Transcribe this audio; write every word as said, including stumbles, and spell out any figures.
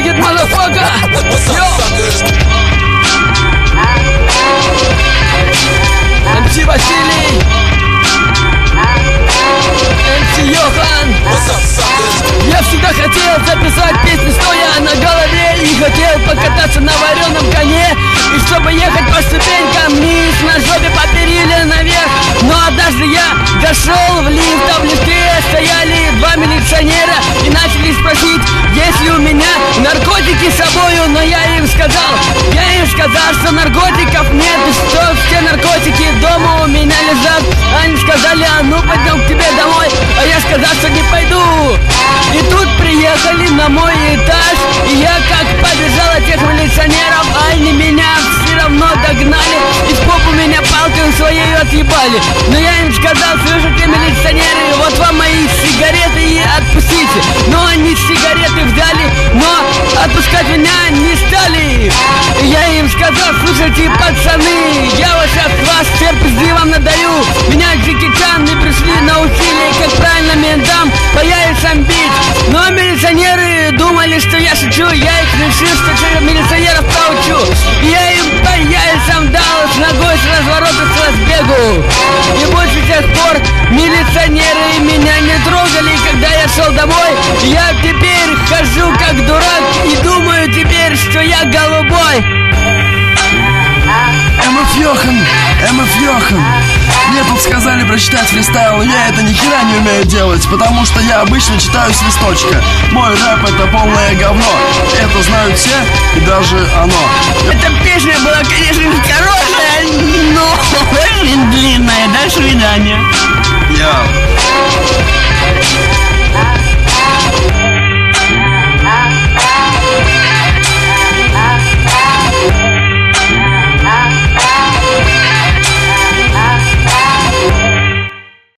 it, motherfucker. Yo. эм си Василий, эм си Йохан. Я всегда хотел записать песню, стоя на голове, и хотел покататься на вареном коне, и чтобы ехать по ступенькам вниз, на жопе по периле наверх. Но однажды я дошел в лифт, а в лифте стояли два милиционера и начали спросить, есть ли у меня наркотики с собою. Но я им сказал, я им сказал, что наркотиков нет, и что все наркотики дома у меня лежат. Они сказали, а ну пойдем к тебе домой, а я сказал, что не пойду. И тут приехали на мой этаж, и я как побежал от тех милиционеров, а они меня все равно догнали и в попу меня палкой своей отъебали. Но я им сказал, слушайте, милиционеры, вот вам мои сигареты и отпустите. Но они сигареты взяли, но отпускать меня не стали. И я им сказал, слушайте, пацаны, я вот сейчас вас все пизды вам надарю. Меня Джеки Чан не пришли, научили, как правильно ментам по яйцам бить. Но милиционеры думали, что я шучу, я их решил, что милиционеров поучу. И я им по яйцам дал с ногой с разворота с разбегу. И больше с тех пор милиционеры меня не трогали, когда я шел домой. Я теперь хожу как дурак и думаю теперь, что я голубой. эм эф Йохан, эм эф Йохан. Мне тут сказали прочитать фристайл, я это ни хера не умею делать, потому что я обычно читаю с листочка. Мой рэп это полное говно, это знают все и даже оно. Эта песня была, конечно, хорошая, но очень длинная. До свидания. Я...